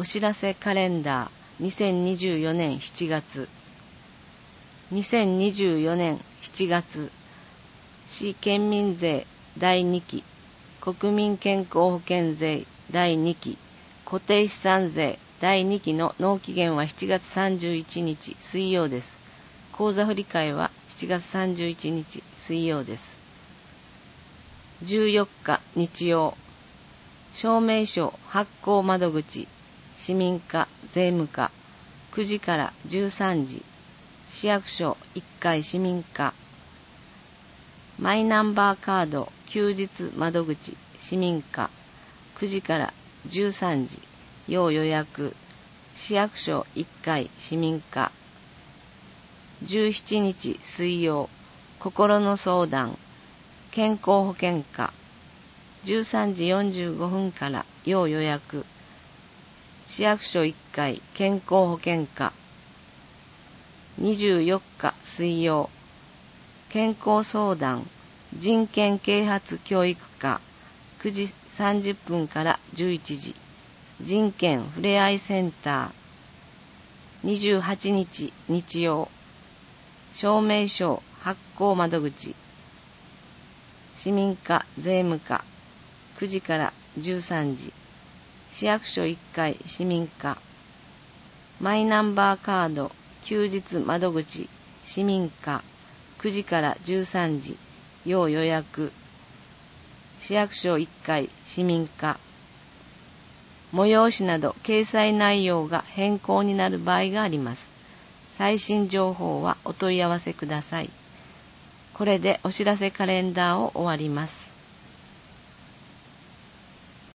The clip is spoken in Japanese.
お知らせカレンダー2024年7月2024年7月市県民税第2期国民健康保険税第2期固定資産税第2期の納期限は7月31日水曜です。口座振替は7月31日水曜です。14日日曜証明書発行窓口市民課税務課9時から13時市役所1階市民課マイナンバーカード休日窓口市民課9時から13時要予約市役所1階市民課17日水曜心の相談健康保険課13時45分から要予約市役所1階健康保険課24日水曜健康相談人権啓発教育課9時30分から11時人権ふれあいセンター28日日曜証明書発行窓口市民課税務課9時から13時市役所1階市民課マイナンバーカード休日窓口市民課9時から13時要予約市役所1階市民課催しなど掲載内容が変更になる場合があります。最新情報はお問い合わせください。これでお知らせカレンダーを終わります。